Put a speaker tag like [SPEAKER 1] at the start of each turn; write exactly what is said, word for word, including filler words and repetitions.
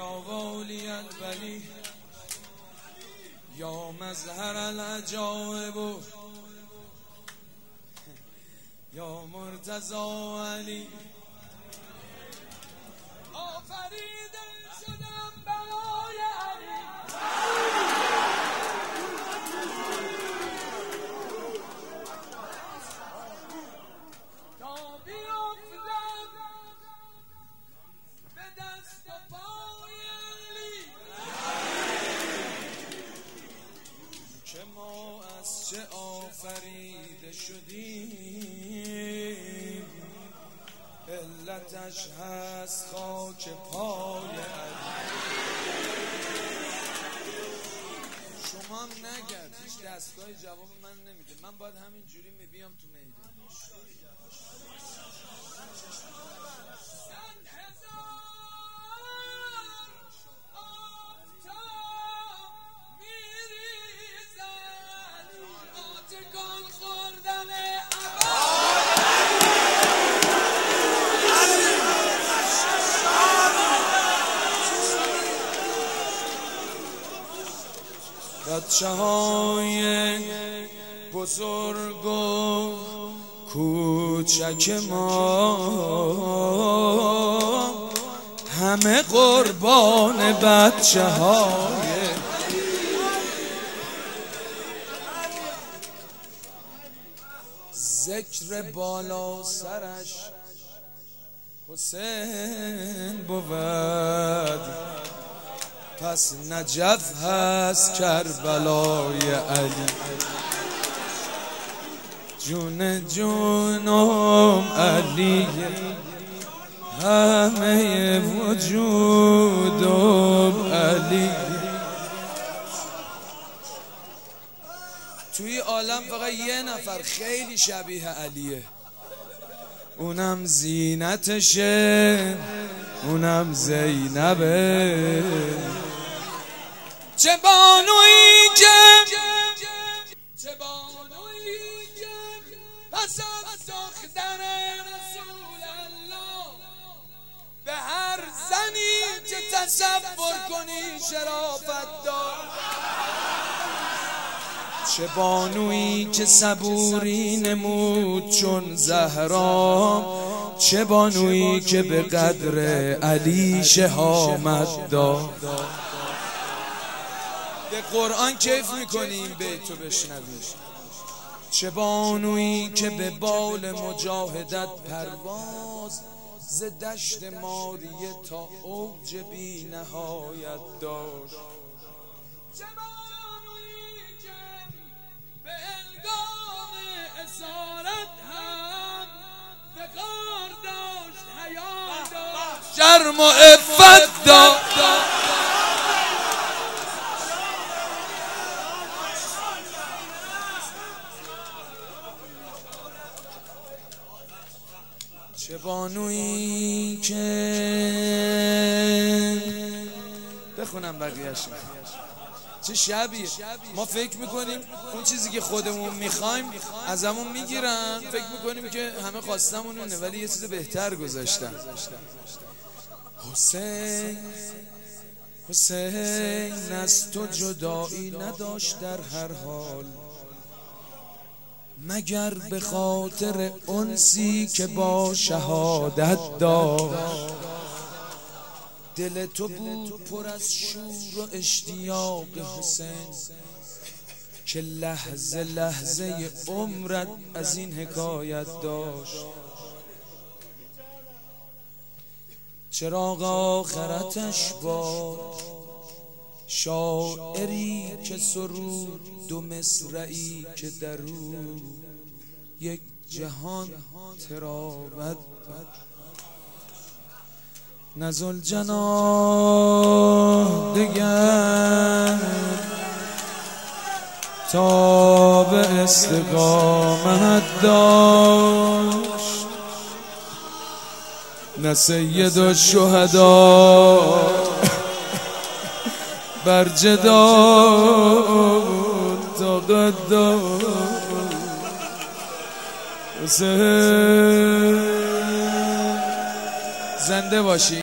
[SPEAKER 1] یا والی الولی یا مظهر العجائب یا مرتضی علی آفریده شدم برای علی تا بیافتم به دست و پای علی که ما از چه آفریده شدیم علتش هست خاک پای علی. شما هم نگرد هیچ دستگاه جواب من نمیده، من باید همین جوری میبیام تو میدون. بچه های بزرگ و کوچک ما همه قربان بچه های ذکر بالا سرش حسین بود، پس نجف هست کربلای علی. جون جونم علی همه وجودم علی. توی عالم فقط یه نفر خیلی شبیه علیه، اونم زینتشه، اونم زینبه. چه بانویی که چه بانویی که پس از دختر رسول الله به هر زنی که تصور کنی شرافت دار. چه بانویی که صبوری نمود چون زهرا، چه بانویی که به قدر علی شهامت داد. به قرآن کیف میکنیم بیتو بشنویم. چه بانویی که به بال مجاهدت پرواز ز دشت ماریه تا اوج بی نهایت داشت. چه بانویی که به الگام اسارت هم فقار داشت، حیا داشت، شرم و عفت داشت. چه بانویی که بخونم بقیه‌اش چه شبیه. ما فکر میکنیم اون چیزی که خودمون میخوایم ازمون میگیرن، فکر میکنیم که همه خواستمون اونه، ولی یه چیز بهتر گذاشتن. حسین حسین از تو جدایی نداشت در هر حال، مگر به خاطر انسی که با شهادت داشت. دل تو بود پر از شور و اشتیاق حسین که لحظه لحظه عمرت از این حکایت داشت. چراغ آخرتش با شاعری که سرود دو مصرعی که درو یک جهان تراوت نزل جناح دگر تا به استقامت داشت. نه سید الشهدا بر جدال تا قدام زنده باشی.